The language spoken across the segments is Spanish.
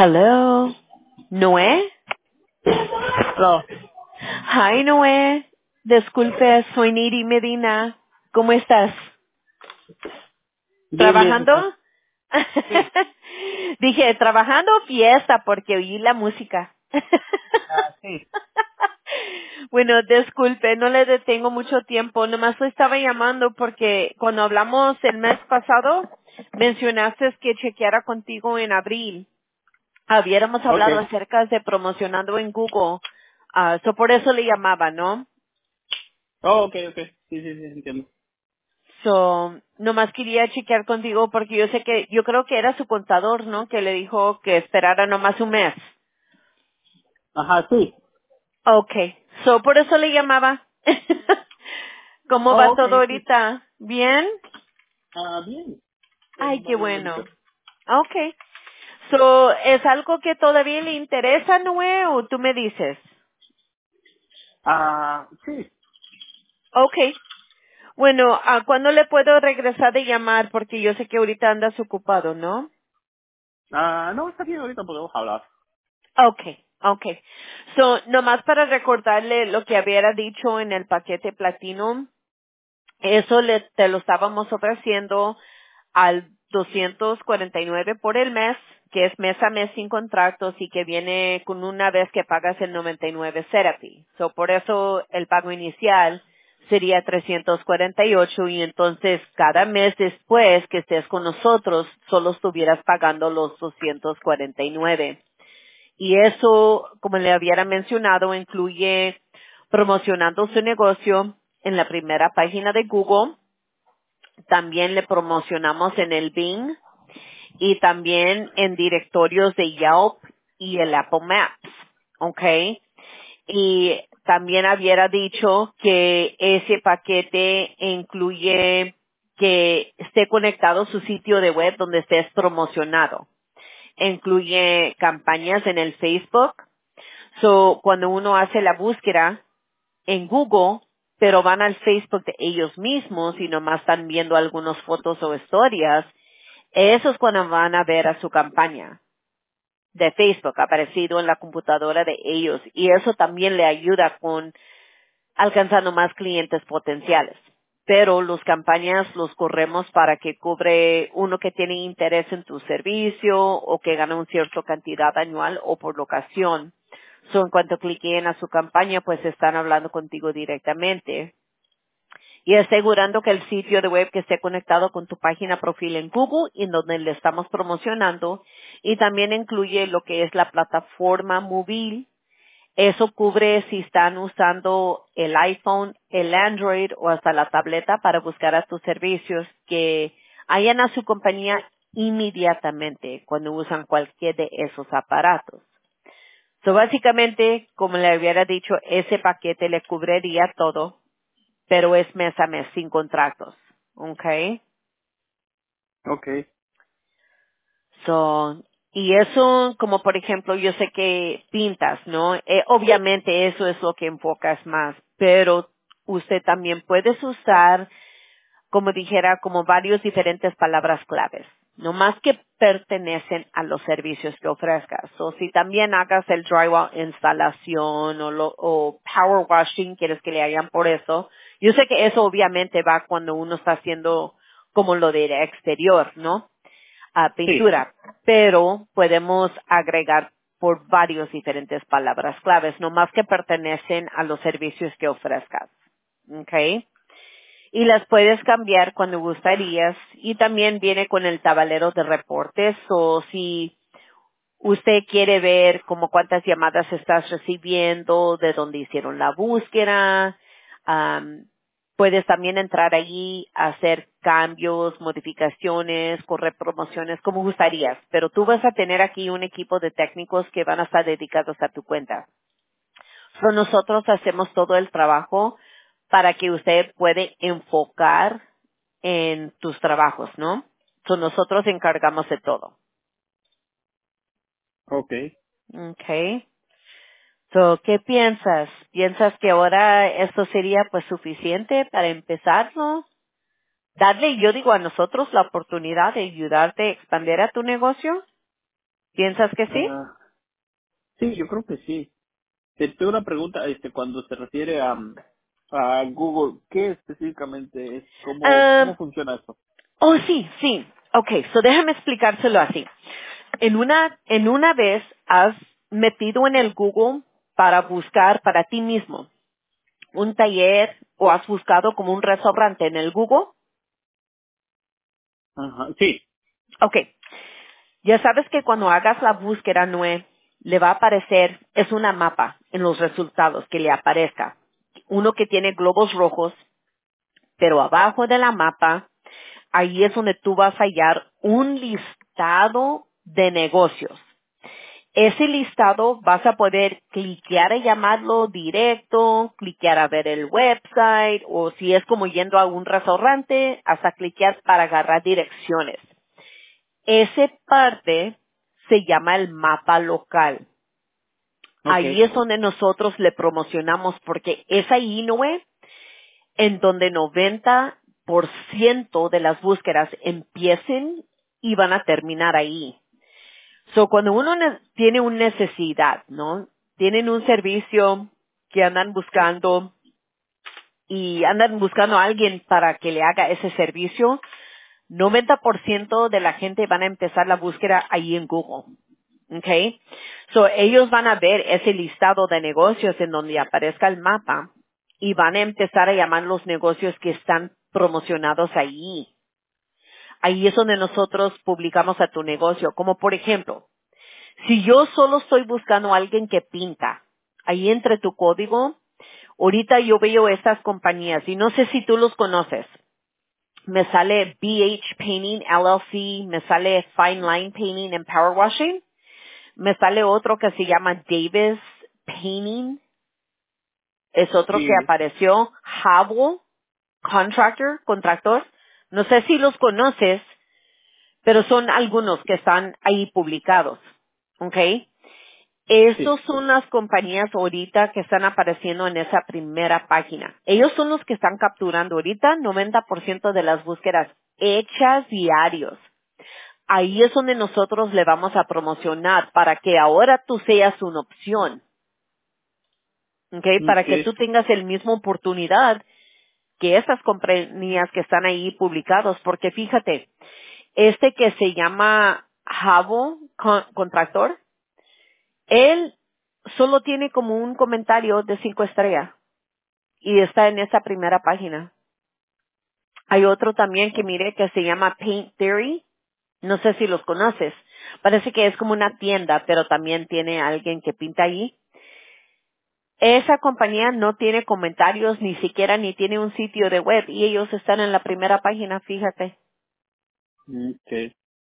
Hello, Noé. No, Hi, Noé. Disculpe, soy Niri Medina. ¿Cómo estás? bien, bien. ¿Trabajando? Sí. Dije, trabajando o fiesta porque oí la música. Ah, sí. Bueno, disculpe, no le detengo mucho tiempo. Nomás lo estaba llamando porque cuando hablamos el mes pasado, mencionaste que chequeara contigo en abril. Habíamos Ok. hablado acerca de promocionando en Google. Por eso le llamaba, ¿no? Oh, ok, ok. Sí, sí, sí, entiendo. Nomás quería chequear contigo porque yo creo que era su contador, ¿no? Que le dijo que esperara nomás un mes. Ajá, sí. Okay. Por eso le llamaba. ¿Cómo Oh, va ok, todo sí. ahorita? ¿Bien? Bien. Ay, Todo va qué bien ahorita. bueno. Okay. ¿Es algo que todavía le interesa, Noé, o tú me dices? Sí. Okay. Bueno, ¿cuándo le puedo regresar de llamar? Porque yo sé que ahorita andas ocupado, ¿no? No, está bien, ahorita podemos hablar. Okay, okay. Nomás para recordarle lo que había dicho en el paquete Platinum, eso te lo estábamos ofreciendo al 249 por el mes, que es mes a mes sin contratos y que viene con una vez que pagas el 99 therapy. Por eso el pago inicial sería 348 y entonces cada mes después que estés con nosotros solo estuvieras pagando los 249. Y eso, como le había mencionado, incluye promocionando su negocio en la primera página de Google. También le promocionamos en el Bing y también en directorios de Yelp y el Apple Maps. ¿Ok? Y también había dicho que ese paquete incluye que esté conectado a su sitio de web donde estés promocionado. Incluye campañas en el Facebook. Cuando uno hace la búsqueda en Google, pero van al Facebook de ellos mismos y nomás están viendo algunas fotos o historias, eso es cuando van a ver a su campaña de Facebook aparecido en la computadora de ellos. Y eso también le ayuda con alcanzando más clientes potenciales. Pero las campañas los corremos para que cubre uno que tiene interés en tu servicio o que gana una cierta cantidad anual o por locación. En cuanto cliquen a su campaña, pues están hablando contigo directamente y asegurando que el sitio de web que esté conectado con tu página profile en Google y en donde le estamos promocionando y también incluye lo que es la plataforma móvil. Eso cubre si están usando el iPhone, el Android o hasta la tableta para buscar a tus servicios que hayan a su compañía inmediatamente cuando usan cualquier de esos aparatos. Básicamente, como le hubiera dicho, ese paquete le cubriría todo, pero es mes a mes sin contratos. ¿Ok? Ok. Y eso, como por ejemplo, yo sé que pintas, ¿no? Obviamente eso es lo que enfocas más, pero usted también puedes usar, como dijera, como varios diferentes palabras claves, no más que pertenecen a los servicios que ofrezcas. Si también hagas el drywall instalación o power washing, quieres que le hagan por eso. Yo sé que eso obviamente va cuando uno está haciendo como lo de exterior, ¿no? Sí. Pintura, pero podemos agregar por varios diferentes palabras claves, no más que pertenecen a los servicios que ofrezcas. ¿Ok? Y las puedes cambiar cuando gustarías y también viene con el tablero de reportes o si usted quiere ver como cuántas llamadas estás recibiendo, de dónde hicieron la búsqueda. Puedes también entrar allí a hacer cambios, modificaciones, correr promociones, como gustarías. Pero tú vas a tener aquí un equipo de técnicos que van a estar dedicados a tu cuenta. Nosotros hacemos todo el trabajo para que usted puede enfocar en tus trabajos, ¿no? Nosotros encargamos de todo. Ok. Okay. ¿Qué piensas? ¿Piensas que ahora esto sería pues suficiente para empezarlo? Darle, yo digo, a nosotros la oportunidad de ayudarte a expandir a tu negocio. ¿Piensas que sí? Ah, sí, yo creo que sí. Tengo una pregunta, cuando se refiere a Google, ¿qué específicamente es? ¿Cómo Ah, funciona eso? oh, sí, sí. Okay, so déjame explicárselo así. En una vez has metido en el Google para buscar para ti mismo un taller o has buscado como un restaurante en el Google. Ajá, sí, Okay, ya sabes que cuando hagas la búsqueda, Noé, le va a aparecer, es una mapa en los resultados que le aparezca. Uno que tiene globos rojos, pero abajo de la mapa, ahí es donde tú vas a hallar un listado de negocios. Ese listado vas a poder cliquear y llamarlo directo, cliquear a ver el website, o si es como yendo a un restaurante, hasta cliquear para agarrar direcciones. Ese parte se llama el mapa local. ok. Ahí es donde nosotros le promocionamos porque es ahí, ¿no es? En donde 90% de las búsquedas empiecen y van a terminar ahí. So, cuando uno tiene una necesidad, ¿no? Tienen un servicio que andan buscando y andan buscando a alguien para que le haga ese servicio, 90% de la gente van a empezar la búsqueda ahí en Google. Okay. So, ellos van a ver ese listado de negocios en donde aparezca el mapa y van a empezar a llamar los negocios que están promocionados ahí. Ahí es donde nosotros publicamos a tu negocio. Como por ejemplo, si yo solo estoy buscando a alguien que pinta, ahí entre tu código, ahorita yo veo estas compañías y no sé si tú los conoces. Me sale BH Painting LLC, me sale Fine Line Painting and Power Washing. Me sale otro que se llama Davis Painting. Es otro que Sí, apareció. Howell Contractor. No sé si los conoces, pero son algunos que están ahí publicados. ¿Ok? sí. Estos son las compañías ahorita que están apareciendo en esa primera página. Ellos son los que están capturando ahorita 90% de las búsquedas hechas diarios. Ahí es donde nosotros le vamos a promocionar para que ahora tú seas una opción, ¿ok? Para que tú Ok. tengas el mismo oportunidad que esas compañías que están ahí publicados, porque fíjate, este que se llama Javo Contractor, él solo tiene como un comentario de 5 estrellas y está en esa primera página. Hay otro también que mire que se llama Paint Theory. No sé si los conoces. Parece que es como una tienda, pero también tiene alguien que pinta ahí. Esa compañía no tiene comentarios ni siquiera ni tiene un sitio de web y ellos están en la primera página, fíjate. Ok.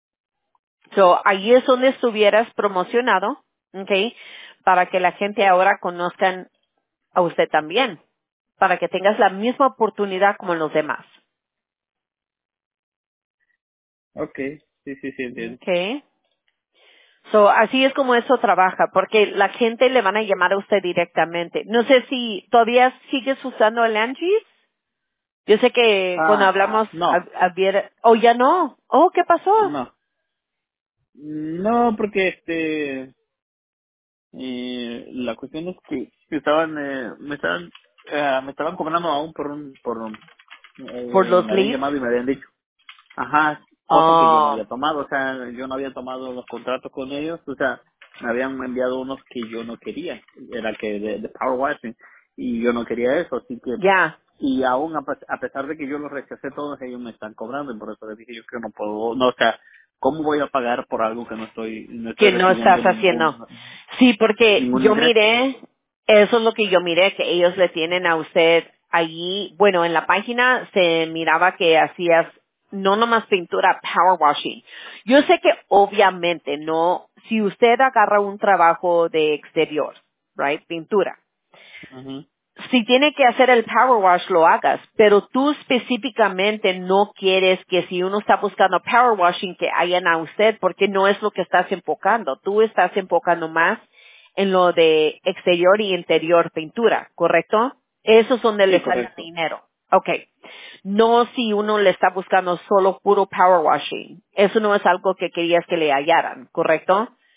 So, ahí es donde estuvieras promocionado, ¿ok? Para que la gente ahora conozcan a usted también, para que tengas la misma oportunidad como los demás. Ok. Sí, sí, sí, entiendo. ¿Ok? So, así es como eso trabaja, porque la gente le van a llamar a usted directamente. No sé si todavía sigues usando el Angie's. Yo sé que cuando hablamos, No, oh, ya no. Oh, ¿qué pasó? no. No, porque la cuestión es que me estaban cobrando aún Por los me habían leads. llamado y me habían dicho, ajá, cosa que yo no Oh, había tomado, o sea, yo no había tomado los contratos con ellos, o sea, me habían enviado unos que yo no quería, era que de Power Washing, y yo no quería eso, así que, ya, y aún a pesar de que yo los rechacé todos, ellos me están cobrando, y por eso les dije yo que no puedo, no, o sea, ¿cómo voy a pagar por algo que no estoy que no recibiendo estás haciendo. Sí, porque ningún yo ingreso? miré, eso es lo que yo miré, que ellos le tienen a usted allí, bueno, en la página se miraba que hacías no nomás pintura, power washing. Yo sé que obviamente no, si usted agarra un trabajo de exterior, right, pintura, Ujú. si tiene que hacer el power wash, lo hagas, pero tú específicamente no quieres que si uno está buscando power washing que hayan a usted, porque no es lo que estás enfocando. Tú estás enfocando más en lo de exterior y interior pintura, ¿correcto? Eso es donde Sí, le sale correcto. dinero. Okay. No si uno le está buscando solo puro power washing. Eso no es algo que querías que le hallaran, ¿correcto?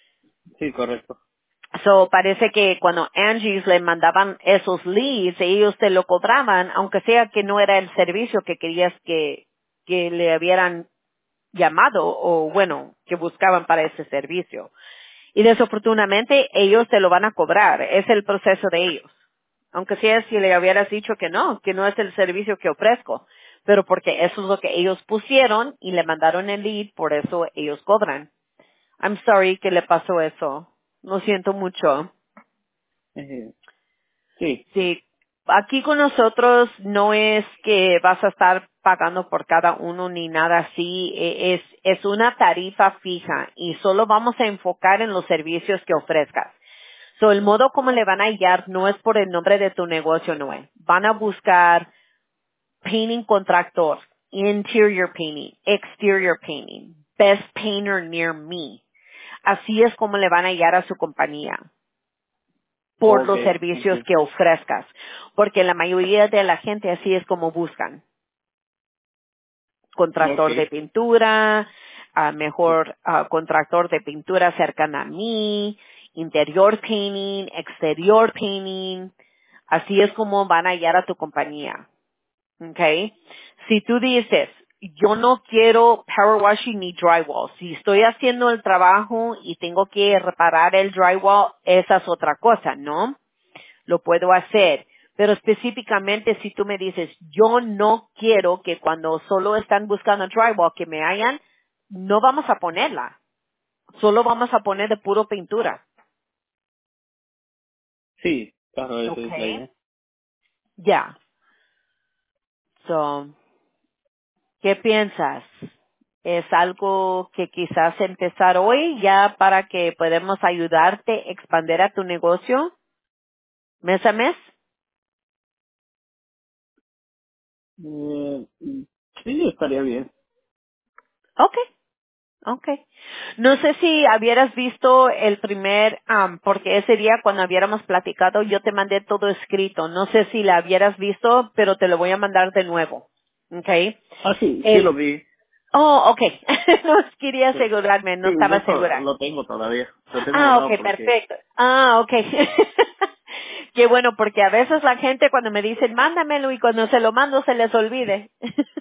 Sí, correcto. So, parece que cuando Angie's le mandaban esos leads, ellos te lo cobraban, aunque sea que no era el servicio que querías que le hubieran llamado o bueno, que buscaban para ese servicio. Y desafortunadamente ellos te lo van a cobrar, es el proceso de ellos. Aunque sea si le hubieras dicho que no es el servicio que ofrezco, pero porque eso es lo que ellos pusieron y le mandaron el lead, por eso ellos cobran. I'm sorry que le pasó eso. Lo siento mucho. Eh, sí, Sí, aquí con nosotros no es que vas a estar pagando por cada uno ni nada así, es una tarifa fija y solo vamos a enfocar en los servicios que ofrezcas. So, el modo como le van a hallar no es por el nombre de tu negocio, no es. Van a buscar painting contractor, interior painting, exterior painting, best painter near me. Así es como le van a hallar a su compañía por los okay, servicios okay, que ofrezcas, porque la mayoría de la gente así es como buscan. Contractor de okay, pintura, mejor contractor de pintura cercana a mí, interior painting, exterior painting, así es como van a hallar a tu compañía. Okay. Si tú dices, yo no quiero power washing ni drywall, si estoy haciendo el trabajo y tengo que reparar el drywall, esa es otra cosa, ¿no? Lo puedo hacer. Pero específicamente si tú me dices, yo no quiero que cuando solo están buscando drywall que me hayan, no vamos a ponerla. Solo vamos a poner de puro pintura. sí, claro, esa es la Okay. idea. Ya. So, ¿qué piensas? ¿Es algo que quizás empezar hoy ya para que podamos ayudarte a expandir a tu negocio mes a mes? Eh, sí, estaría bien. Okay. Okay. No sé si hubieras visto el primer, porque ese día cuando hubiéramos platicado yo te mandé todo escrito. No sé si la hubieras visto, pero te lo voy a mandar de nuevo. Okay. Ah, sí, sí lo El, vi. oh, okay. No quería Sí, asegurarme, no sí, de estaba hecho segura. lo tengo todavía. Lo tengo Ah, guardado okay, porque... perfecto. Ah, okay. Qué bueno, porque a veces la gente cuando me dicen mándamelo y cuando se lo mando se les olvide.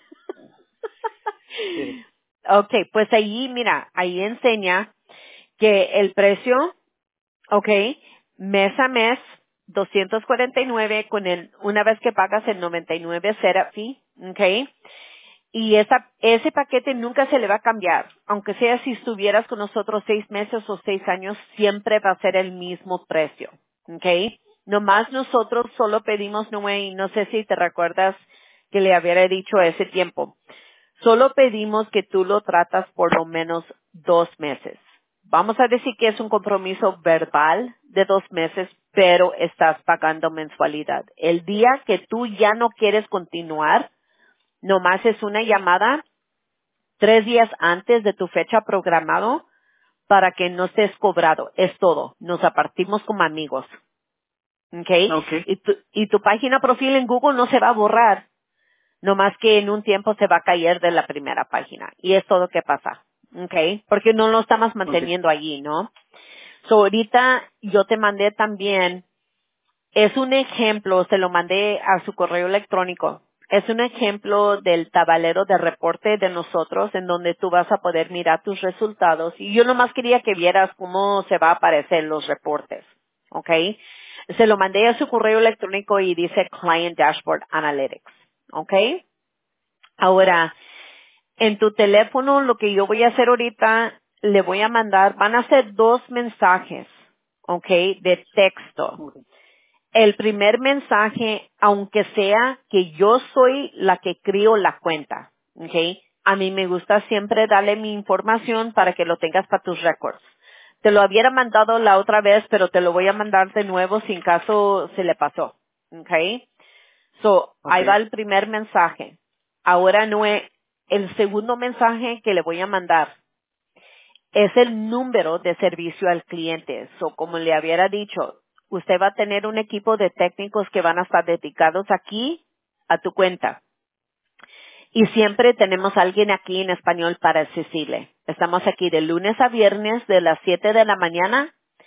Sí, Okay, pues ahí, mira, ahí enseña que el precio, okay, mes a mes, 249 con una vez que pagas el 99 setup fee, okay, y ese paquete nunca se le va a cambiar, aunque sea si estuvieras con nosotros 6 meses o 6 años, siempre va a ser el mismo precio, okay. Nomás nosotros solo pedimos, no sé si te recuerdas que le había dicho ese tiempo, solo pedimos que tú lo tratas por lo menos 2 meses. Vamos a decir que es un compromiso verbal de 2 meses, pero estás pagando mensualidad. El día que tú ya no quieres continuar, nomás es una llamada 3 días antes de tu fecha programado para que no estés cobrado. Es todo. Nos apartimos como amigos. ¿Ok? okay, Y tu página profil en Google no se va a borrar. No más que en un tiempo se va a caer de la primera página. Y es todo que pasa. ¿Ok? Porque no lo estamos okay, manteniendo allí, ¿no? So, ahorita yo te mandé también, es un ejemplo, se lo mandé a su correo electrónico. Es un ejemplo del tablero de reporte de nosotros en donde tú vas a poder mirar tus resultados. Y yo nomás quería que vieras cómo se va a aparecer los reportes. ¿Ok? Se lo mandé a su correo electrónico y dice Client Dashboard Analytics. ¿Ok? Ahora, en tu teléfono, lo que yo voy a hacer ahorita, le voy a mandar, van a ser 2 mensajes, ¿ok? De texto. okay, El primer mensaje, aunque sea que yo soy la que crío la cuenta, ¿ok? A mí me gusta siempre darle mi información para que lo tengas para tus récords. Te lo hubiera mandado la otra vez, pero te lo voy a mandar de nuevo sin caso se le pasó, ¿ok? So, ahí va okay, el primer mensaje. Ahora no es el segundo mensaje que le voy a mandar. Es el número de servicio al cliente. So, como le hubiera dicho, usted va a tener un equipo de técnicos que van a estar dedicados aquí a tu cuenta. Y siempre tenemos alguien aquí en español para asistirle. Estamos aquí de lunes a viernes de las 7 de la mañana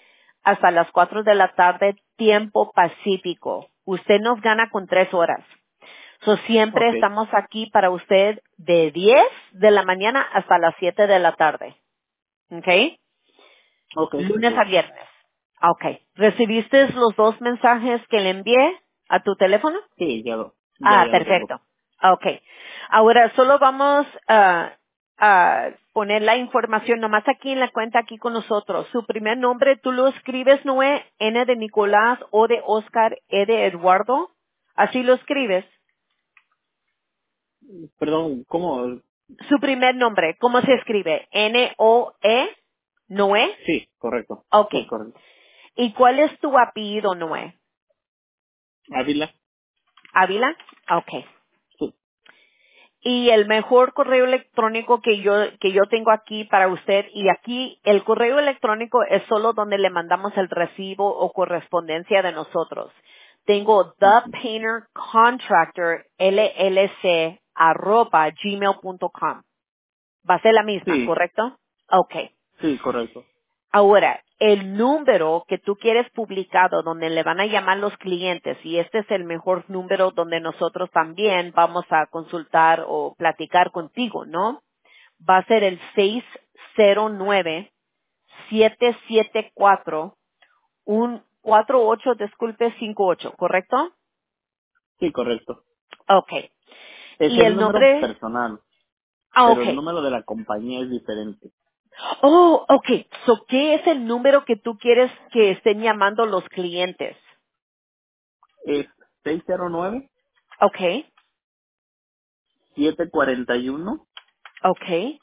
hasta las 4 de la tarde, tiempo pacífico. Usted nos gana con 3 horas. So, siempre Ok, estamos aquí para usted de 10 de la mañana hasta las 7 de la tarde. ¿Ok? ok, Lunes a perfecto. viernes. Ok. ¿Recibiste los 2 mensajes que le envié a tu teléfono? Sí, Ah, ya lo tengo. perfecto. Okay. Ahora solo vamos a poner la información nomás aquí en la cuenta aquí con nosotros. Su primer nombre, tú lo escribes, Noé, N de Nicolás, O de Oscar, E de Eduardo. Así lo escribes. Perdón, ¿cómo? Su primer nombre, ¿cómo se escribe? N-O-E, Noé. Sí, correcto. Sí, Okay. correcto. ¿Y cuál es tu apellido, Noé? Ávila. Ávila. Okay. Sí. Y el mejor correo electrónico que yo tengo aquí para usted, y aquí el correo electrónico es solo donde le mandamos el recibo o correspondencia de nosotros. Tengo Ujú. thepaintercontractor@gmail.com. Va a ser la misma, Sí, ¿correcto? Okay. sí, correcto. Ahora, el número que tú quieres publicado donde le van a llamar los clientes, y este es el mejor número donde nosotros también vamos a consultar o platicar contigo, ¿no? Va a ser el 609-774 un 48, disculpe, 58, ¿correcto? Sí, correcto. Okay. Es Y el el número nombre, personal, pero el okay. número de la compañía es diferente. Oh, okay. So, ¿qué es el número que tú quieres que estén llamando los clientes? Es Okay. 609-741-0828. Okay.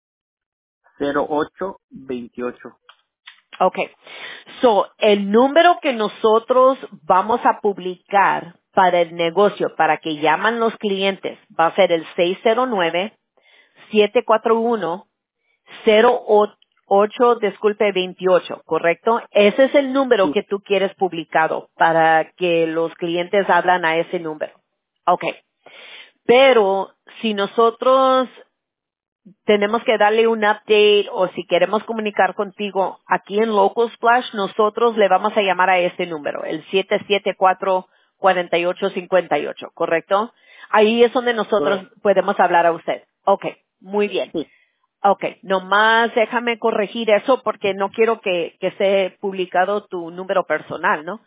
Okay. So, el número que nosotros vamos a publicar para el negocio, para que llaman los clientes, va a ser el 609-741-08, disculpe, 28, ¿correcto? Ese es el número Sí, que tú quieres publicado para que los clientes hablan a ese número. Okay. Pero si nosotros tenemos que darle un update o si queremos comunicar contigo aquí en Local Splash, nosotros le vamos a llamar a este número, el 774-4858, ¿correcto? Ahí es donde nosotros correcto. podemos hablar a usted. Ok, muy bien. Sí, Ok, nomás déjame corregir eso porque no quiero que esté publicado tu número personal, ¿no?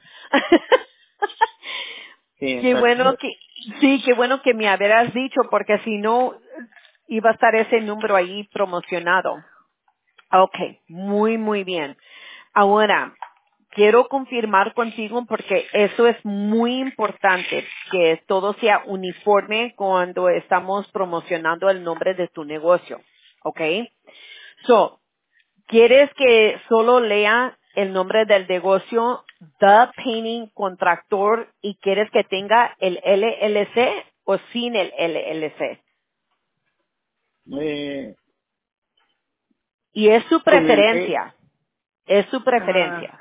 sí, Qué exacto. bueno que, sí, qué bueno que me habrás dicho porque si no iba a estar ese número ahí promocionado. Ok, muy, muy bien. Ahora, quiero confirmar contigo porque eso es muy importante, que todo sea uniforme cuando estamos promocionando el nombre de tu negocio. Ok. So, ¿quieres que solo lea el nombre del negocio, The Painting Contractor, y quieres que tenga el LLC o sin el LLC? Eh, Y es su con el preferencia, es su preferencia.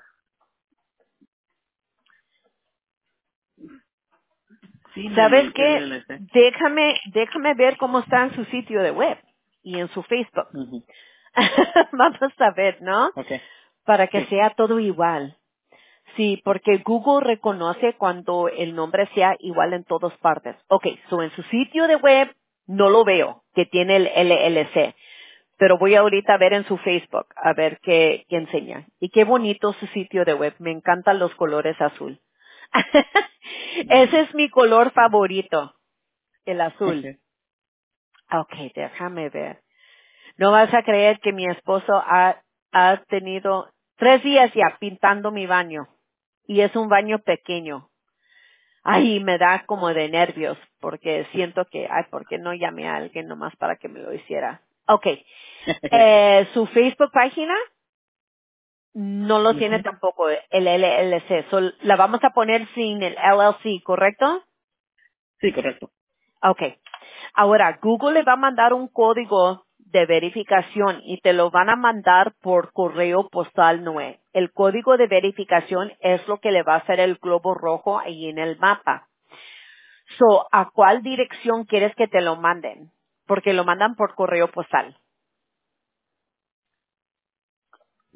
sin ¿Sabes el qué? LLC. Déjame ver cómo está en su sitio de web y en su Facebook. Ujú. Vamos a ver, ¿no? Okay. Para que Sí. sea todo igual. Sí, porque Google reconoce cuando el nombre sea igual en todas partes. Ok, so en su sitio de web no lo veo que tiene el LLC, pero voy ahorita a ver en su Facebook, a ver qué enseña. Y qué bonito su sitio de web, me encantan los colores azul. Ese es mi color favorito, el azul. Ok, déjame ver. No vas a creer que mi esposo ha tenido 3 días ya pintando mi baño. Y es un baño pequeño. Ay, me da como de nervios porque siento que, ay, ¿por qué no llamé a alguien nomás para que me lo hiciera? Ok. Su Facebook página no lo tiene Ujú. tampoco el LLC. La vamos a poner sin el LLC, ¿correcto? Sí, correcto. Okay. Ahora, Google le va a mandar un código de verificación y te lo van a mandar por correo postal, Noé. El código de verificación es lo que le va a hacer el globo rojo ahí en el mapa. So, ¿a cuál dirección quieres que te lo manden? Porque lo mandan por correo postal.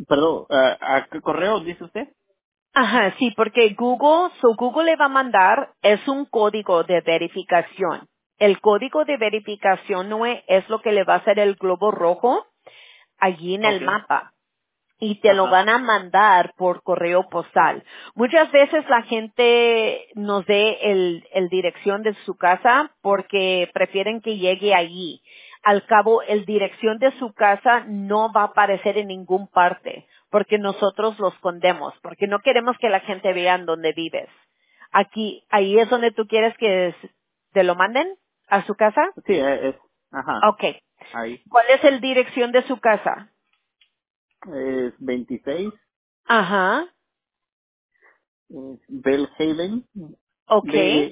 Perdón, ¿a qué correo dice usted? Ajá, sí, porque Google le va a mandar, es un código de verificación. El código de verificación no es lo que le va a hacer el globo rojo allí en el Okay. mapa. Y te lo Ajá. van a mandar por correo postal. Muchas veces la gente nos dé el dirección de su casa porque prefieren que llegue allí. Al cabo, el dirección de su casa no va a aparecer en ningún parte porque nosotros lo escondemos, porque no queremos que la gente vea en dónde vives. Aquí, ahí es donde tú quieres que te lo manden a su casa. Sí, ajá, Okay. ahí. ¿Cuál es el dirección de su casa? Es 26, Ajá. Bellhaven, Okay.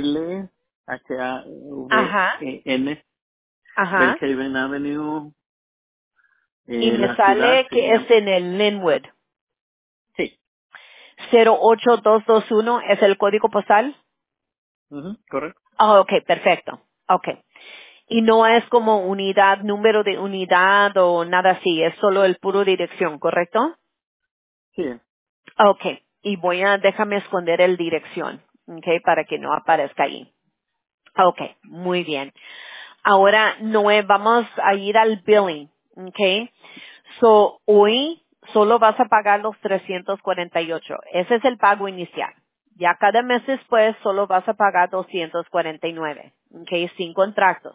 Ajá. Bellhaven, Ajá. Bellhaven Avenue, Y me la ciudad sale se que llama, es en el Linwood. sí, 08221 es el código postal. ujú, correcto, Ah, ok, perfecto. Ok. Y no es como unidad, número de unidad o nada así, es solo el puro dirección, ¿correcto? sí, Ok. Y déjame esconder el dirección, ok, para que no aparezca ahí. Ok, muy bien. Ahora, Noé, vamos a ir al billing, ¿ok? So, hoy solo vas a pagar los 348. Ese es el pago inicial. Ya cada mes después solo vas a pagar 249, ¿ok? Sin contratos.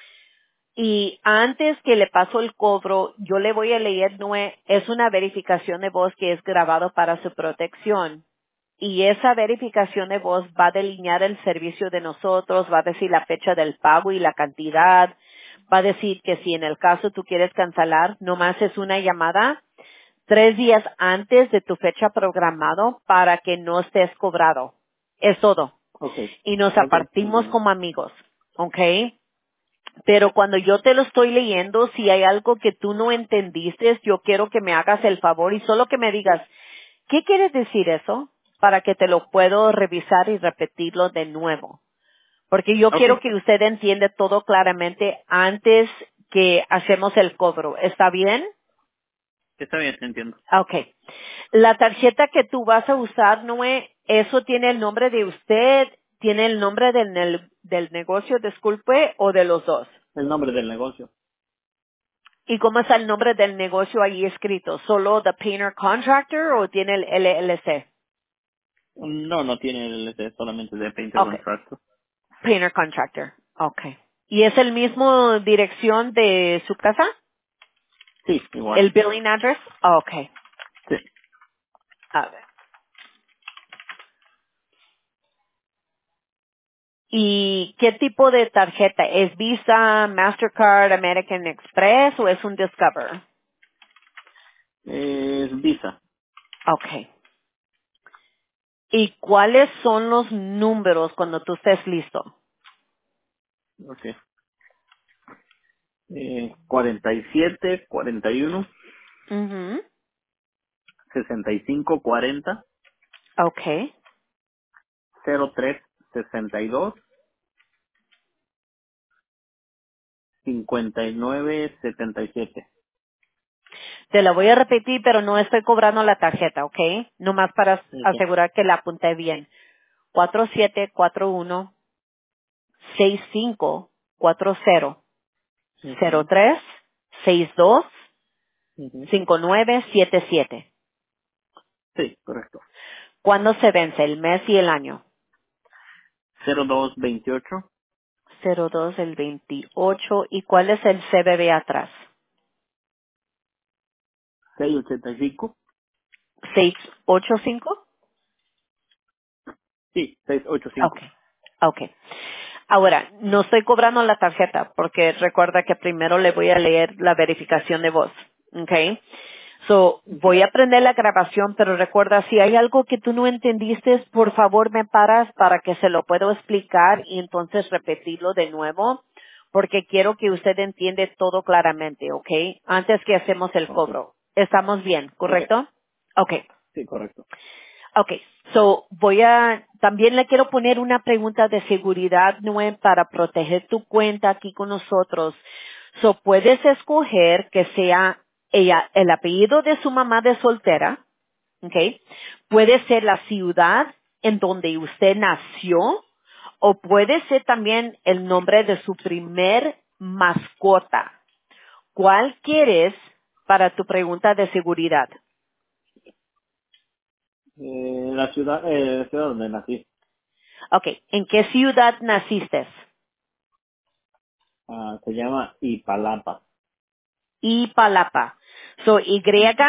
Y antes que le paso el cobro, yo le voy a leer, Noé, es una verificación de voz que es grabado para su protección. Y esa verificación de voz va a delinear el servicio de nosotros, va a decir la fecha del pago y la cantidad, va a decir que si en el caso tú quieres cancelar, nomás es una llamada 3 días antes de tu fecha programado para que no estés cobrado. Es todo. okay, Y nos okay, muy apartimos bien, como amigos. ¿Ok? Pero cuando yo te lo estoy leyendo, si hay algo que tú no entendiste, yo quiero que me hagas el favor y solo que me digas, ¿qué quieres decir eso? Para que te lo puedo revisar y repetirlo de nuevo. Porque yo quiero okay, que usted entienda todo claramente antes que hacemos el cobro. ¿Está bien? está bien, entiendo. Okay. La tarjeta que tú vas a usar, Noé, ¿eso tiene el nombre de usted, tiene el nombre del negocio, disculpe, o de los dos? El nombre del negocio. ¿Y cómo está el nombre del negocio ahí escrito? ¿Solo The Painter Contractor o tiene el LLC? No, no tiene el solamente de Painter Okay. Contractor. Painter Contractor. Okay. ¿Y es el mismo dirección de su casa? Sí, igual. ¿El billing address? Okay. Sí. A ver. ¿Y qué tipo de tarjeta? ¿Es Visa, Mastercard, American Express o es un Discover? Es Visa. Okay. ¿Y cuáles son los números cuando tú estés listo? Okay. 47, 41, Mhm. 65, 40, Okay. 03, 62, 59, 77. Te la voy a repetir, pero no estoy cobrando la tarjeta, ¿ok? Nomás para Okay. asegurar que la apunté bien. 4741 6540 Ujú, 03 62 ujú. 5977. Sí, correcto. ¿Cuándo se vence? El mes y el año. 02, 28, 02 del 28. ¿Y cuál es el CBB atrás? 685. 685. Sí, Ok. 685. Ok. Ahora, no estoy cobrando la tarjeta porque recuerda que primero le voy a leer la verificación de voz. ¿Ok? So, voy a prender la grabación, pero recuerda, si hay algo que tú no entendiste, por favor me paras para que se lo puedo explicar y entonces repetirlo de nuevo, porque quiero que usted entiende todo claramente, ¿ok? Antes que hacemos el Ok. cobro. ¿Estamos bien, Ok. correcto? Ok. Sí, correcto. Okay, so también le quiero poner una pregunta de seguridad, Noé, para proteger tu cuenta aquí con nosotros. So puedes escoger que sea el apellido de su mamá de soltera, ¿ok? Puede ser la ciudad en donde usted nació o puede ser también el nombre de su primer mascota. ¿Cuál quieres para tu pregunta de seguridad? La ciudad donde nací. Ok, ¿en qué ciudad naciste? Se llama Ipalapa. Ipalapa. So, Y,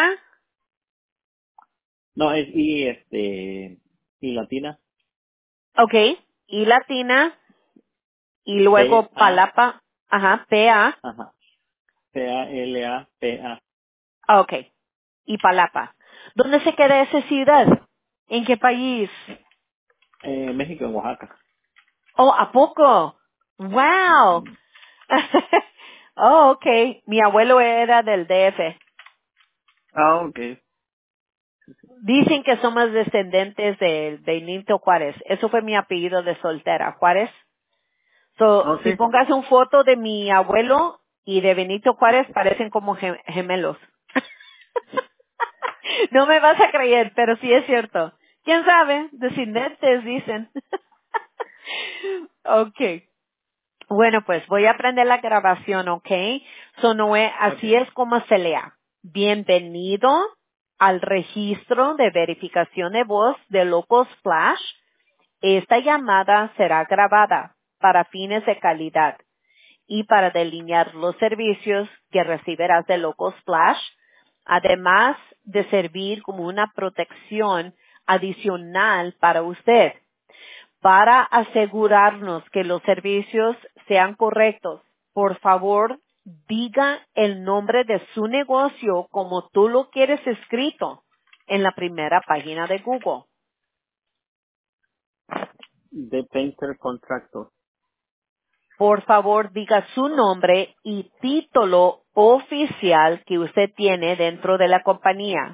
No, es y latina. ok, Y latina, y P luego A Palapa, ajá, P-A, ajá. Palapa. ok, Ipalapa. ¿Dónde se queda esa ciudad? ¿En qué país? México, en Oaxaca. Oh, ¿a poco? Wow. Ujú. Oh, ok. Mi abuelo era del DF. Ah, okay. Dicen que somos descendentes de Benito Juárez. Eso fue mi apellido de soltera, Juárez. So, Oh, si sí. pongas un foto de mi abuelo y de Benito Juárez, parecen como gemelos. No me vas a creer, pero sí es cierto. ¿Quién sabe? Descendentes, dicen. Okay. Bueno, pues voy a aprender la grabación, ¿ok? So, Noé, así Okay. es como se lea. Bienvenido al registro de verificación de voz de Locos Flash. Esta llamada será grabada para fines de calidad y para delinear los servicios que recibirás de Locos Flash, además de servir como una protección adicional para usted. Para asegurarnos que los servicios sean correctos, por favor, diga el nombre de su negocio como tú lo quieres escrito en la primera página de Google. The Painter Contractor. Por favor, diga su nombre y título oficial que usted tiene dentro de la compañía.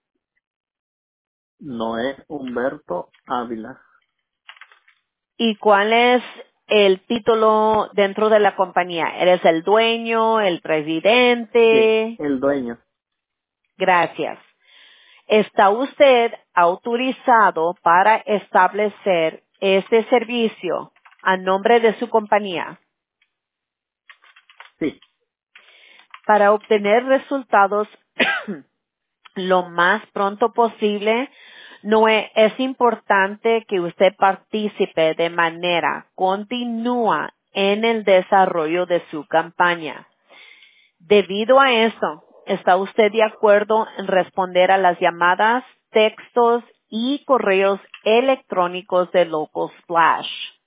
Noé Humberto Ávila. ¿Y cuál es el título dentro de la compañía? ¿Eres el dueño, el Sí, presidente? el dueño. Gracias. ¿Está usted autorizado para establecer este servicio a nombre de su compañía? Sí, Para obtener resultados lo más pronto posible, es importante que usted participe de manera continua en el desarrollo de su campaña. Debido a eso, ¿está usted de acuerdo en responder a las llamadas, textos y correos electrónicos de Locos Flash?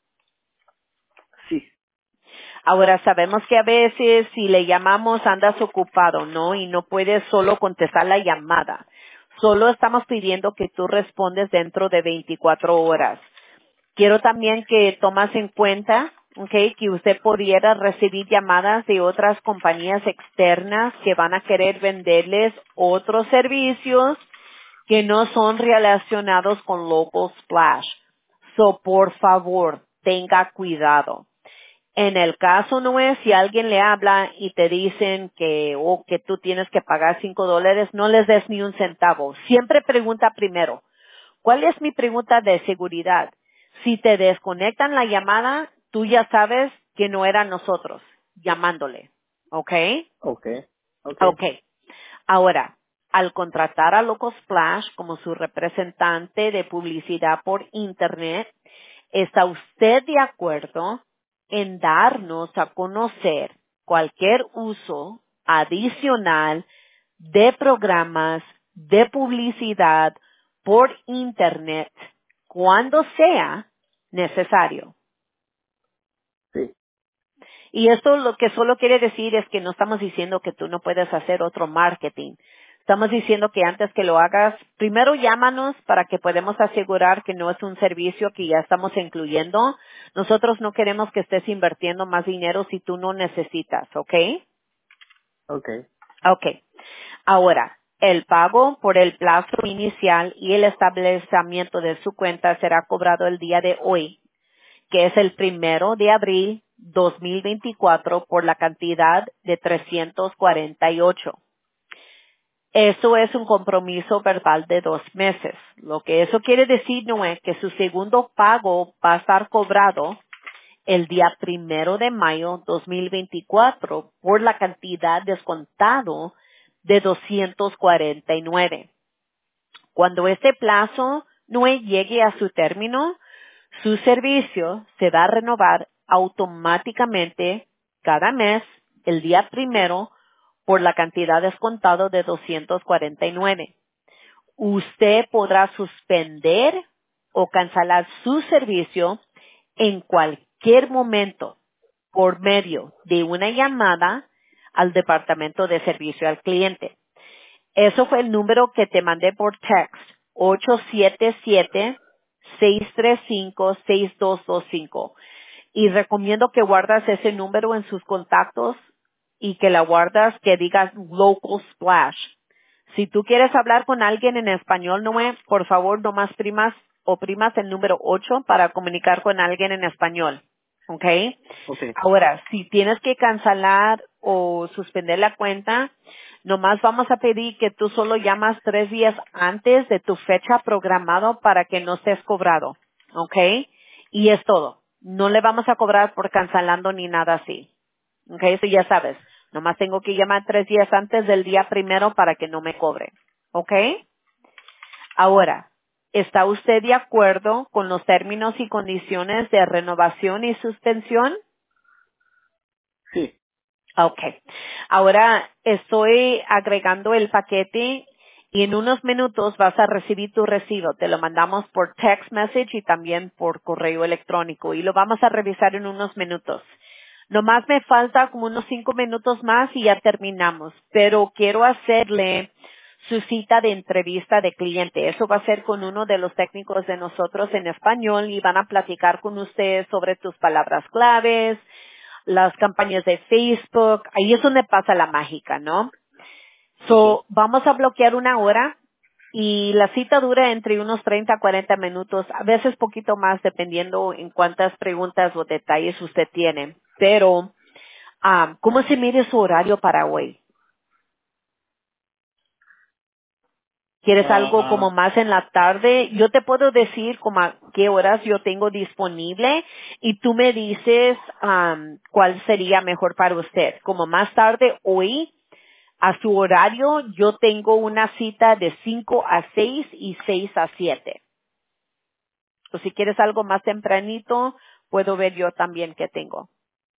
sí, Ahora sabemos que a veces si le llamamos andas ocupado, ¿no? Y no puedes solo contestar la llamada. Solo estamos pidiendo que tú respondes dentro de 24 horas. Quiero también que tomas en cuenta, que usted pudiera recibir llamadas de otras compañías externas que van a querer venderles otros servicios que no son relacionados con Local Splash. So, por favor, tenga cuidado. En el caso no es si alguien le habla y te dicen que tú tienes que pagar $5, no les des ni un centavo. Siempre pregunta primero. ¿Cuál es mi pregunta de seguridad? Si te desconectan la llamada, tú ya sabes que no eran nosotros llamándole. ¿Ok? okay, okay, Ok. Ahora, al contratar a Locos Splash como su representante de publicidad por Internet, ¿está usted de acuerdo en darnos a conocer cualquier uso adicional de programas de publicidad por Internet cuando sea necesario? sí, Y esto lo que solo quiere decir es que no estamos diciendo que tú no puedes hacer otro marketing. Estamos diciendo que antes que lo hagas, primero llámanos para que podamos asegurar que no es un servicio que ya estamos incluyendo. Nosotros no queremos que estés invirtiendo más dinero si tú no necesitas, ¿ok? okay, Ok. Ahora, el pago por el plazo inicial y el establecimiento de su cuenta será cobrado el día de hoy, que es el 1 de abril 2024 por la cantidad de 348. Eso es un compromiso verbal de 2 meses. Lo que eso quiere decir no es que su segundo pago va a estar cobrado el día 1 de mayo 2024 por la cantidad descontado de 249. Cuando este plazo no llegue a su término, su servicio se va a renovar automáticamente cada mes el día 1 por la cantidad descontado de 249. Usted podrá suspender o cancelar su servicio en cualquier momento por medio de una llamada al Departamento de Servicio al Cliente. Eso fue el número que te mandé por text, 877-635-6225. Y recomiendo que guardas ese número en sus contactos y que la guardas que digas Local Splash. Si tú quieres hablar con alguien en español, Noé, por favor, nomás primas el número 8 para comunicar con alguien en español. ¿Ok? Okay. Ahora, si tienes que cancelar o suspender la cuenta, nomás vamos a pedir que tú solo llamas 3 días antes de tu fecha programado para que no estés cobrado. ¿Ok? Y es todo. No le vamos a cobrar por cancelando ni nada así. ¿Ok? Eso ya sabes. Nomás tengo que llamar 3 días antes del día 1 para que no me cobre. ¿Ok? Ahora, ¿está usted de acuerdo con los términos y condiciones de renovación y suspensión? Sí. Okay. Ahora estoy agregando el paquete y en unos minutos vas a recibir tu recibo. Te lo mandamos por text message y también por correo electrónico y lo vamos a revisar en unos minutos. Nomás me falta como unos 5 minutos más y ya terminamos, pero quiero hacerle su cita de entrevista de cliente. Eso va a ser con uno de los técnicos de nosotros en español y van a platicar con usted sobre tus palabras claves, las campañas de Facebook, ahí es donde pasa la mágica, ¿no? Okay. Vamos a bloquear 1 hora y la cita dura entre unos 30 a 40 minutos, a veces poquito más dependiendo en cuántas preguntas o detalles usted tiene. Pero, ¿cómo se mide su horario para hoy? ¿Quieres algo como Ah, más en la tarde? Yo te puedo decir como a qué horas yo tengo disponible y tú me dices cuál sería mejor para usted. Como más tarde hoy, a su horario, yo tengo una cita de 5 a 6 y 6 a 7. O si quieres algo más tempranito, puedo ver yo también qué tengo.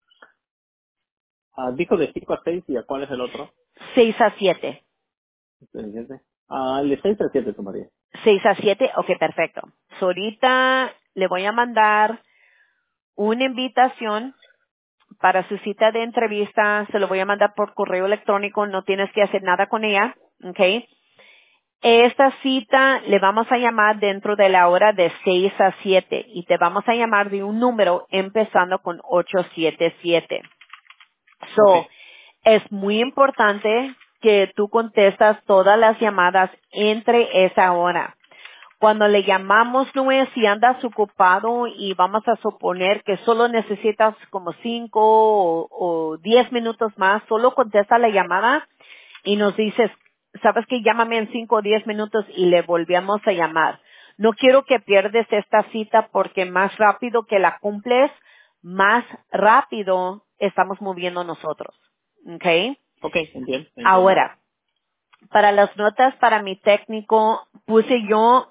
dijo de 5 a 6 y a cuál es el otro. 6 a 7. El 7. El de 6 a 7 tomaría. 6 a 7, ok, perfecto. So, ahorita le voy a mandar una invitación para su cita de entrevista. Se lo voy a mandar por correo electrónico. No tienes que hacer nada con ella, ok. Esta cita le vamos a llamar dentro de la hora de 6 a 7 y te vamos a llamar de un número empezando con 877. Okay. Es muy importante que tú contestas todas las llamadas entre esa hora. Cuando le llamamos, no es si andas ocupado y vamos a suponer que solo necesitas como 5 o 10 minutos más, solo contesta la llamada y nos dices, sabes que llámame en 5 o 10 minutos y le volvemos a llamar. No quiero que pierdes esta cita porque más rápido que la cumples, más rápido estamos moviendo nosotros. ¿Ok? Okay, entiendo. Ahora, para las notas para mi técnico puse yo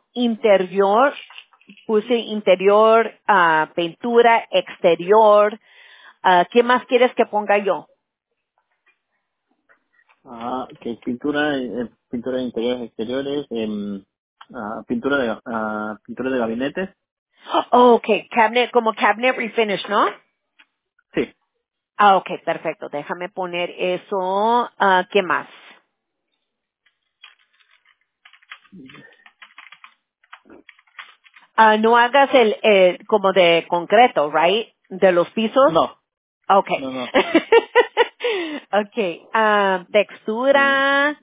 interior, pintura, exterior. ¿Qué más quieres que ponga yo? Que pintura de interiores exteriores, pintura de gabinetes. Oh, okay, como cabinet refinish, ¿no? Sí. Okay, perfecto. Déjame poner eso. ¿Qué más? No hagas como de concreto, right? De los pisos. No, Okay. no. Okay. Mm, Textura,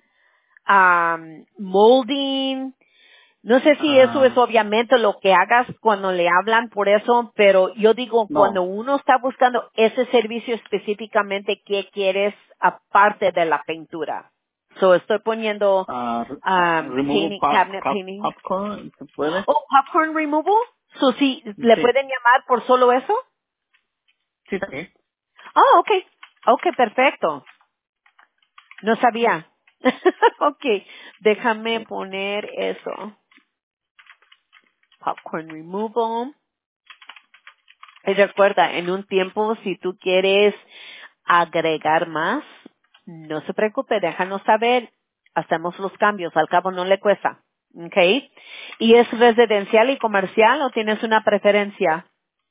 molding. No sé si eso es Ah, obviamente lo que hagas cuando le hablan por eso, pero yo digo, cuando no. uno está buscando ese servicio específicamente, ¿qué quieres aparte de la pintura? So estoy poniendo Remove painting, cabinet painting. popcorn, ¿se puede? Oh, popcorn removal. So sí, ¿le Sí, pueden llamar por solo eso? sí, también. Oh, okay. Okay, perfecto. No sabía. Okay, déjame poner eso. Popcorn removal. Y recuerda, en un tiempo, si tú quieres agregar más, no se preocupe, déjanos saber, hacemos los cambios, al cabo no le cuesta. ¿Ok? ¿Y es residencial y comercial o tienes una preferencia?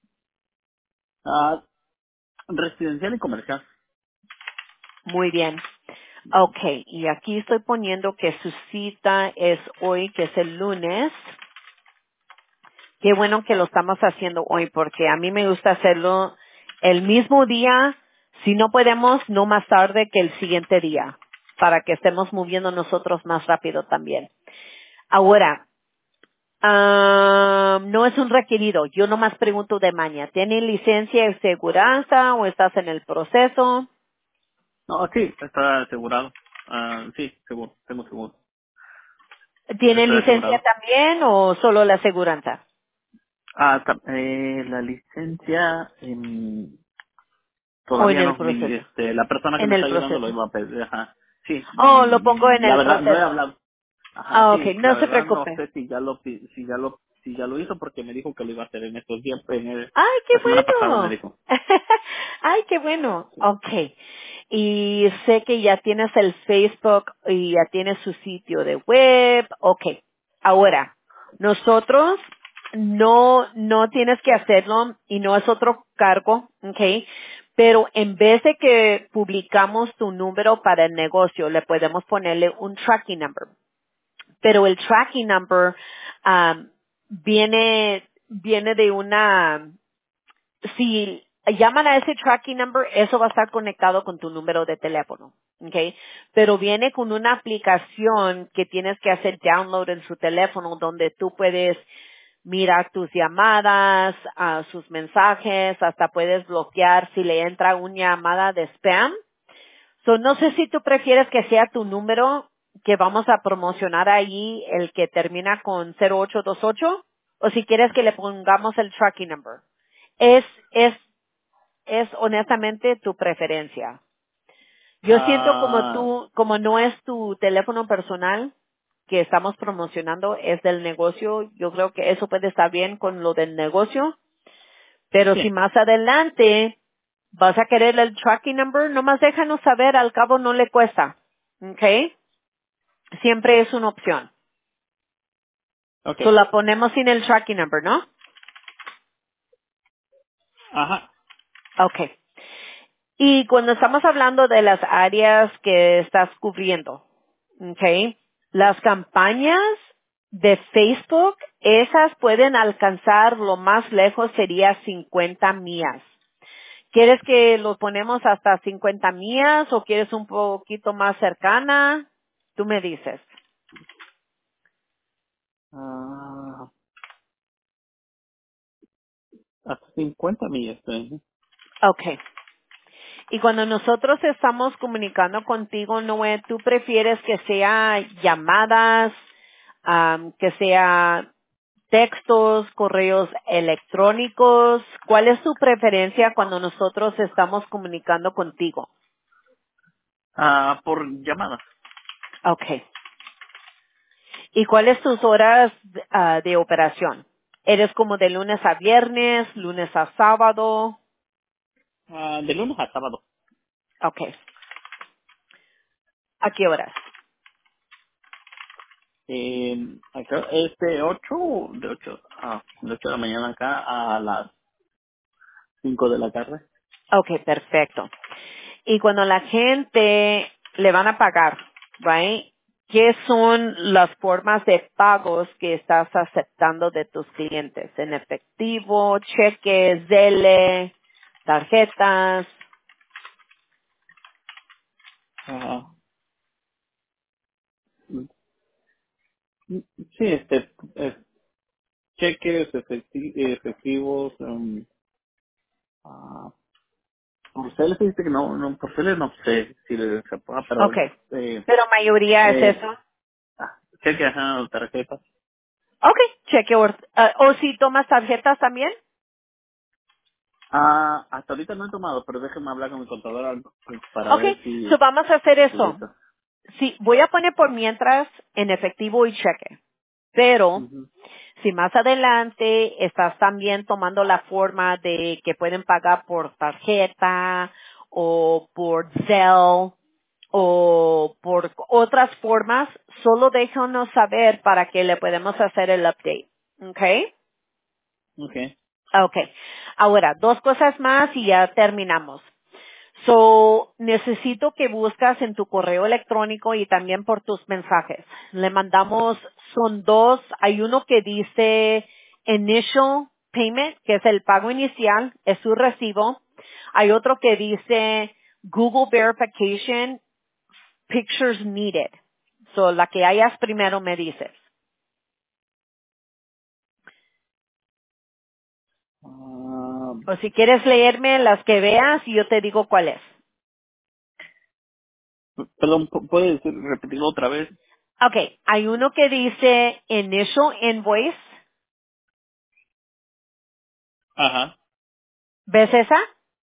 Ah, residencial y comercial. Muy bien. Ok, y aquí estoy poniendo que su cita es hoy, que es el lunes. Qué bueno que lo estamos haciendo hoy porque a mí me gusta hacerlo el mismo día, si no podemos, no más tarde que el siguiente día, para que estemos moviendo nosotros más rápido también. Ahora, no es un requerido, yo nomás pregunto de maña. ¿Tiene licencia de seguranza o estás en el proceso? No, sí, está asegurado. Sí, seguro, tengo seguro. ¿Tiene Estoy licencia asegurado. también o solo la aseguranza? La licencia, ¿O en todavía el no. proceso? La persona que En me el está ayudando lo proceso. iba a pedir. Ajá. Sí, Oh, lo pongo en la el verdad no he proceso. hablado. Ajá, Ah, ok, sí, la no se verdad no preocupe. sé si ya lo hizo porque me dijo que lo iba a hacer en estos días, Ay, qué la semana pasada me bueno. dijo. Ay, qué bueno. Okay. Y sé que ya tienes el Facebook y ya tienes su sitio de web. Okay. Ahora, nosotros no tienes que hacerlo y no es otro cargo, okay. Pero en vez de que publicamos tu número para el negocio, le podemos ponerle un tracking number. Pero el tracking number viene de una si llaman a ese tracking number, eso va a estar conectado con tu número de teléfono, ¿ok? Pero viene con una aplicación que tienes que hacer download en su teléfono donde tú puedes mirar tus llamadas, sus mensajes, hasta puedes bloquear si le entra una llamada de spam. So, no sé si tú prefieres que sea tu número que vamos a promocionar ahí, el que termina con 0828, o si quieres que le pongamos el tracking number. Es, es es honestamente tu preferencia. Yo siento Ah, como no es tu teléfono personal que estamos promocionando, es del negocio, yo creo que eso puede estar bien con lo del negocio, pero sí, si más adelante vas a querer el tracking number, nomás déjanos saber, al cabo no le cuesta. ¿Ok? Siempre es una opción. So okay. la ponemos sin el tracking number, ¿no? Ajá. Ok. Y cuando estamos hablando de las áreas que estás cubriendo, ¿ok? Las campañas de Facebook, esas pueden alcanzar lo más lejos sería 50 millas. ¿Quieres que lo ponemos hasta 50 millas o quieres un poquito más cercana? Tú me dices. Ah, hasta 50 millas. Okay. Y cuando nosotros estamos comunicando contigo, Noé, ¿tú prefieres que sea llamadas, que sea textos, correos electrónicos? ¿Cuál es tu preferencia cuando nosotros estamos comunicando contigo? Por llamada. Okay. ¿Y cuáles tus horas de operación? ¿Eres como de lunes a viernes, lunes a sábado? De lunes a sábado. Okay. ¿A qué horas? Acá es de 8 de la mañana acá a las 5 de la tarde. Okay, perfecto. Y cuando la gente le van a pagar, right? ¿Qué son las formas de pagos que estás aceptando de tus clientes? ¿En efectivo, cheques, Zelle, tarjetas? Ajá. Mm, Sí, cheques, efectivos, Por Celes dice que por Celes no sé si se pueda, pero Okay. Pero mayoría es eso. cheque, ajá, tarjeta. Okay, cheque. ¿O si tomas tarjetas también? Hasta ahorita no he tomado, pero déjeme hablar con mi contadora para Okay, ver so vamos a hacer si eso. eso. Sí, voy a poner por mientras en efectivo y cheque. Pero Ujú. si más adelante estás también tomando la forma de que pueden pagar por tarjeta o por Zelle o por otras formas, solo déjanos saber para que le podamos hacer el update. ¿Ok? Okay. Okay. Ahora, dos cosas más y ya terminamos. So, necesito que buscas en tu correo electrónico y también por tus mensajes. Le mandamos, son dos, hay uno que dice Initial Payment, que es el pago inicial, es su recibo. Hay otro que dice Google Verification, Pictures Needed. So, la que hayas primero me dices. Ah, O si quieres leerme las que veas y yo te digo cuál es. perdón, ¿puedes repetirlo otra vez? Okay, hay uno que dice Initial Invoice. Ajá. ¿Ves esa?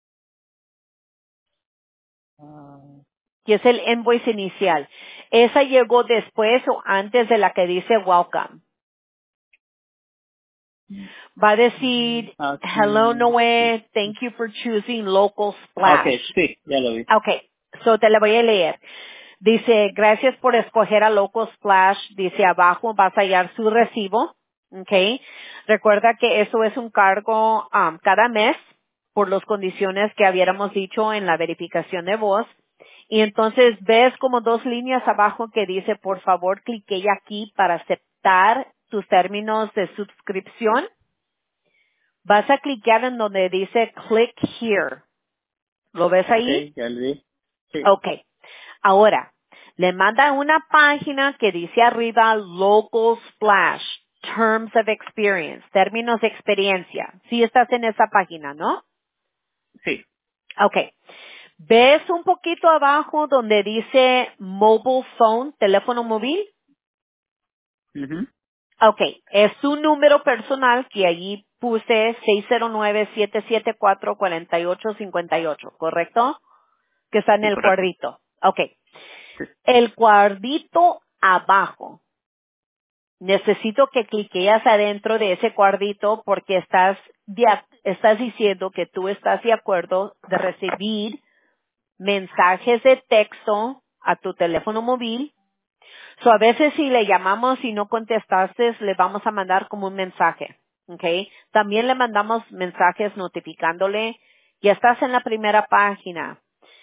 Ah, Que es el invoice inicial. Esa llegó después o antes de la que dice welcome. Va a decir, hello aquí. Noé, thank you for choosing local splash. Okay, sí, ya lo vi. Okay, so te la voy a leer. Dice, gracias por escoger a Local Splash. Dice abajo vas a hallar su recibo. Okay. Recuerda que eso es un cargo cada mes por las condiciones que hubiéramos dicho en la verificación de voz. Y entonces ves como dos líneas abajo que dice, por favor, clique aquí para aceptar tus términos de suscripción. Vas a clicar en donde dice click here. ¿Lo ves ahí? Okay, ya lo vi. Sí. Okay. Ahora, le manda una página que dice arriba Local Splash, Terms of Experience, términos de experiencia. Sí estás en esa página, ¿no? Sí. Okay. ¿Ves un poquito abajo donde dice Mobile Phone, teléfono móvil? Ujú. Okay. Es su número personal que allí puse 609-774-4858, ¿correcto? Que está en Sí, el correcto. cuadrito. Okay. Sí. El cuadrito abajo. Necesito que cliqueas adentro de ese cuadrito porque estás diciendo que tú estás de acuerdo de recibir mensajes de texto a tu teléfono móvil. So, a veces si le llamamos y no contestaste, le vamos a mandar como un mensaje. ¿Ok? También le mandamos mensajes notificándole, ya estás en la primera página,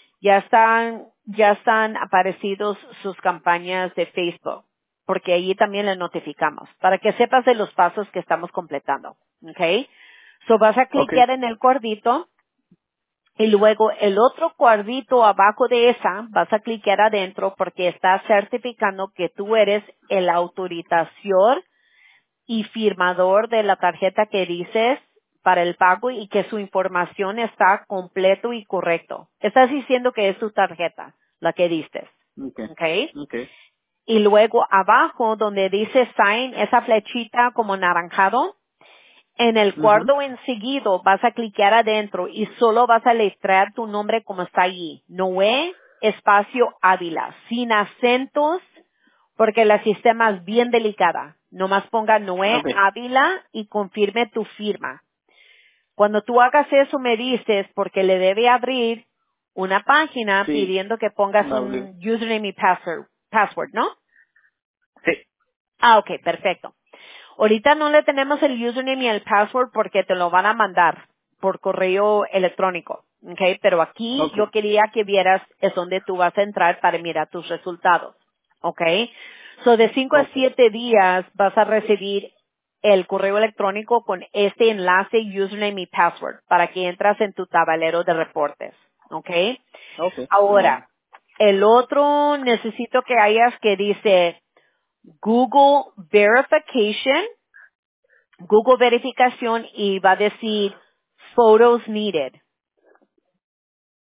ya están aparecidos sus campañas de Facebook, porque allí también le notificamos, para que sepas de los pasos que estamos completando. ¿Ok? So vas a Okay. clicar en el cuadrito y luego el otro cuadrito abajo de esa vas a clicar adentro porque está certificando que tú eres el autorización y firmador de la tarjeta que dices para el pago y que su información está completo y correcto. Estás diciendo que es tu tarjeta, la que diste. Okay. ¿Ok? Okay. Y luego abajo donde dice sign, esa flechita como naranjado, en el Ujú. cuadro enseguido vas a clicar adentro y solo vas a letrear tu nombre como está allí. Noé espacio Ávila, sin acentos, porque la sistema es bien delicada. Nomás ponga Noé Okay. Ávila y confirme tu firma. Cuando tú hagas eso me dices porque le debe abrir una página Sí, pidiendo que pongas W. un username y password, ¿no? Sí. Ah, ok, perfecto. Ahorita no le tenemos el username y el password porque te lo van a mandar por correo electrónico. ¿Ok? Pero aquí Okay. yo quería que vieras es donde tú vas a entrar para mirar tus resultados. ¿Ok? So de 5 a Okay. 7 días vas a recibir el correo electrónico con este enlace, username y password para que entras en tu tablero de reportes. ¿Ok? Okay. Muy bien. Ahora, el otro necesito que hayas que dice Google Verification, Google Verificación y va a decir Photos Needed.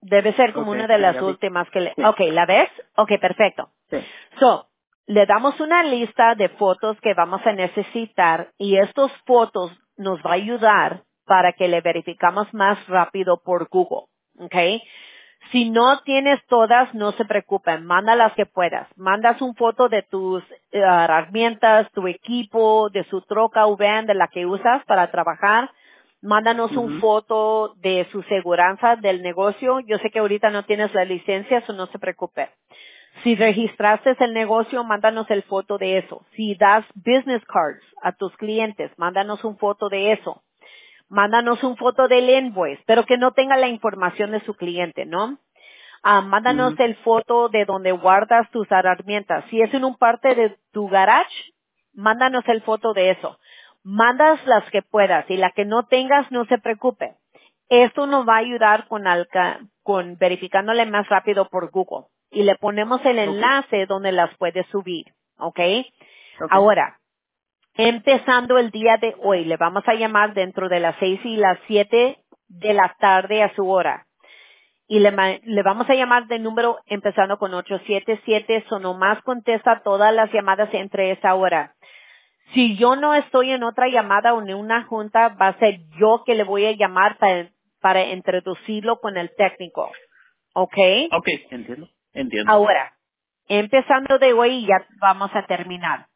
Debe ser como Okay, una de sí, las ya vi. últimas que le... Sí, Ok, ¿la ves? Ok, perfecto. sí. So, le damos una lista de fotos que vamos a necesitar y estas fotos nos va a ayudar para que le verificamos más rápido por Google. ¿Ok? Si no tienes todas, no se preocupen, manda las que puedas. Mandas un foto de tus herramientas, tu equipo, de su troca o van de la que usas para trabajar. Mándanos un Mhm. foto de su seguranza del negocio. Yo sé que ahorita no tienes la licencia, eso no se preocupe. Si registraste el negocio, mándanos el foto de eso. Si das business cards a tus clientes, mándanos un foto de eso. Mándanos un foto del invoice, pero que no tenga la información de su cliente, ¿no? Mándanos Mhm. el foto de donde guardas tus herramientas. Si es en un parte de tu garage, mándanos el foto de eso. Mandas las que puedas y la que no tengas, no se preocupe. Esto nos va a ayudar con verificándole más rápido por Google. Y le ponemos el Okay, enlace donde las puedes subir. ¿Ok? okay, Ahora, empezando el día de hoy, le vamos a llamar dentro de las 6 y las 7 de la tarde a su hora y le vamos a llamar de número empezando con 877, so nomás contesta todas las llamadas entre esa hora. Si yo no estoy en otra llamada o en una junta, va a ser yo que le voy a llamar para introducirlo con el técnico. ¿Ok? okay, entiendo, entiendo. Ahora, empezando de hoy ya vamos a terminar.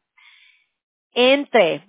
Entre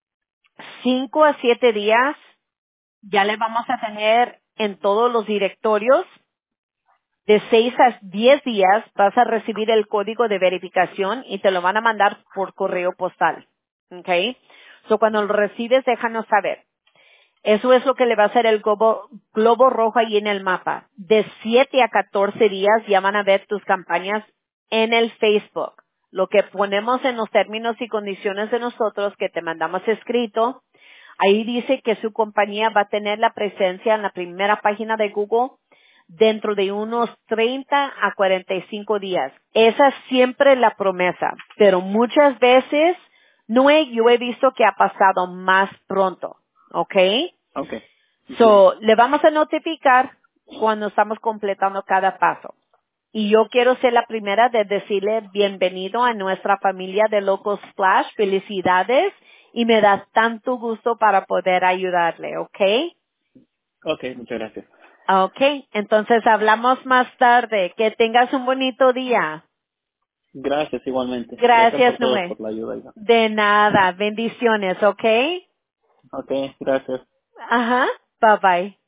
5 a 7 días ya le vamos a tener en todos los directorios. De 6 a 10 días vas a recibir el código de verificación y te lo van a mandar por correo postal. ¿Ok? So cuando lo recibes, déjanos saber. Eso es lo que le va a hacer el globo rojo ahí en el mapa. De 7 a 14 días ya van a ver tus campañas en el Facebook. Lo que ponemos en los términos y condiciones de nosotros que te mandamos escrito, ahí dice que su compañía va a tener la presencia en la primera página de Google dentro de unos 30 a 45 días. Esa es siempre la promesa, pero muchas veces yo he visto que ha pasado más pronto. ¿Ok? Okay, entiendo. So, le vamos a notificar cuando estamos completando cada paso. Y yo quiero ser la primera de decirle bienvenido a nuestra familia de Local Splash. Felicidades y me da tanto gusto para poder ayudarle, ¿ok? Okay, muchas gracias. Ok, entonces hablamos más tarde. Que tengas un bonito día. Gracias igualmente. Gracias por Gracias, todo, Noé. por la ayuda. Iván. De nada. Bendiciones, ¿ok? Okay, gracias. Ajá. Bye bye.